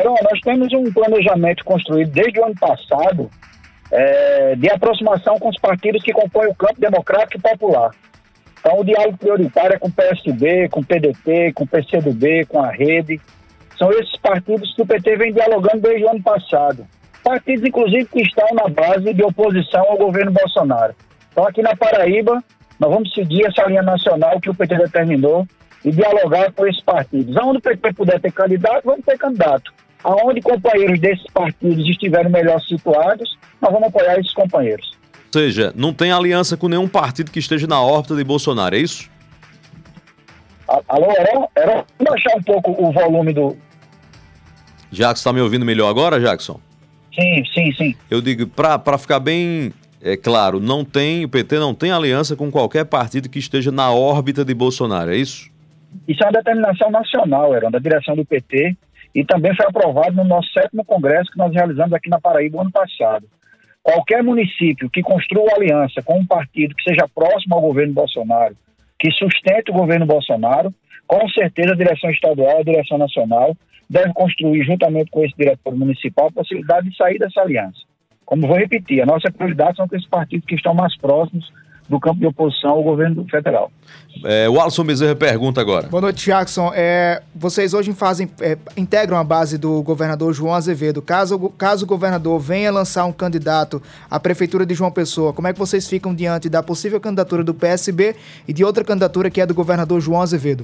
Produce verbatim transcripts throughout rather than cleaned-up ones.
Heron, nós temos um planejamento construído desde o ano passado é, de aproximação com os partidos que compõem o campo democrático e popular. Então, o diálogo prioritário é com o P S B, com o P D T, com o P C do B, com a Rede. São esses partidos que o P T vem dialogando desde o ano passado. Partidos, inclusive, que estão na base de oposição ao governo Bolsonaro. Então, aqui na Paraíba, nós vamos seguir essa linha nacional que o P T determinou e dialogar com esses partidos. Aonde o P T puder ter candidato, vamos ter candidato. Aonde companheiros desses partidos estiverem melhor situados, nós vamos apoiar esses companheiros. Ou seja, não tem aliança com nenhum partido que esteja na órbita de Bolsonaro, é isso? Alô, Heron? Heron, vamos baixar um pouco o volume do... Jackson, está me ouvindo melhor agora, Jackson? Sim, sim, sim. Eu digo, para ficar bem é, claro, não tem, o P T não tem aliança com qualquer partido que esteja na órbita de Bolsonaro, é isso? Isso é uma determinação nacional, Heron, da direção do P T, e também foi aprovado no nosso sétimo congresso que nós realizamos aqui na Paraíba no ano passado. Qualquer município que construa aliança com um partido que seja próximo ao governo Bolsonaro, que sustente o governo Bolsonaro, com certeza a direção estadual, a direção nacional, deve construir, juntamente com esse diretor municipal, a possibilidade de sair dessa aliança. Como vou repetir, a nossa prioridade são com esses partidos que estão mais próximos do campo de oposição ao governo federal. É, o Alisson Bezerra pergunta agora. Boa noite, Jackson. É, vocês hoje fazem, é, integram a base do governador João Azevedo. Caso, caso o governador venha lançar um candidato à prefeitura de João Pessoa, como é que vocês ficam diante da possível candidatura do P S B e de outra candidatura que é do governador João Azevedo?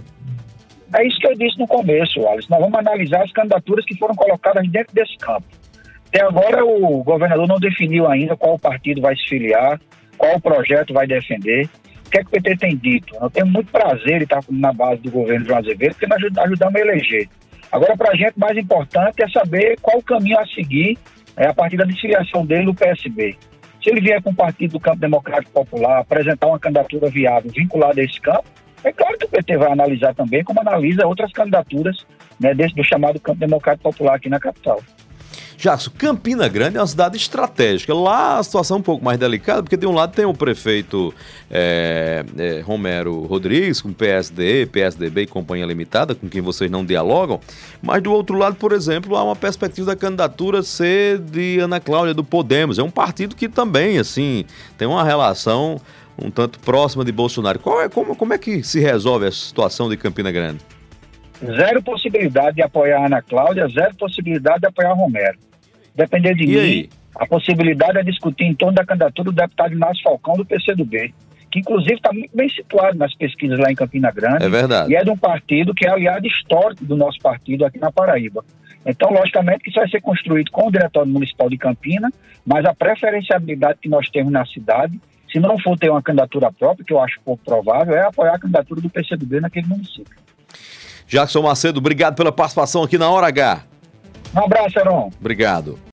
É isso que eu disse no começo, Alisson. Nós vamos analisar as candidaturas que foram colocadas dentro desse campo. Até agora o governador não definiu ainda qual partido vai se filiar, qual projeto vai defender. O que é que o P T tem dito? Nós temos muito prazer em estar na base do governo João Azevedo, porque nós ajudamos a eleger. Agora, para a gente, o mais importante é saber qual o caminho a seguir é, a partir da desfiliação dele do P S B. Se ele vier com o partido do Campo Democrático Popular, apresentar uma candidatura viável vinculada a esse campo, é claro que o P T vai analisar também, como analisa outras candidaturas, né, desse, do chamado Campo Democrático Popular aqui na capital. Jackson, Campina Grande é uma cidade estratégica. Lá a situação é um pouco mais delicada, porque de um lado tem o prefeito é, é, Romero Rodrigues, com P S D, P S D B e Companhia Limitada, com quem vocês não dialogam, mas do outro lado, por exemplo, há uma perspectiva da candidatura ser de Ana Cláudia do Podemos. É um partido que também, assim, tem uma relação um tanto próxima de Bolsonaro. Qual é, como, como é que se resolve a situação de Campina Grande? Zero possibilidade de apoiar a Ana Cláudia, zero possibilidade de apoiar Romero. Depender de e mim, aí? A possibilidade é discutir em torno da candidatura do deputado Inácio Falcão do P C do B, que inclusive está muito bem situado nas pesquisas lá em Campina Grande. É verdade. E é de um partido que é aliado histórico do nosso partido aqui na Paraíba. Então, logicamente, que isso vai ser construído com o Diretório Municipal de Campina, mas a preferenciabilidade que nós temos na cidade, se não for ter uma candidatura própria, que eu acho pouco provável, é apoiar a candidatura do P C do B naquele município. Jackson Macedo, obrigado pela participação aqui na Hora H. Um abraço, Heron. Obrigado.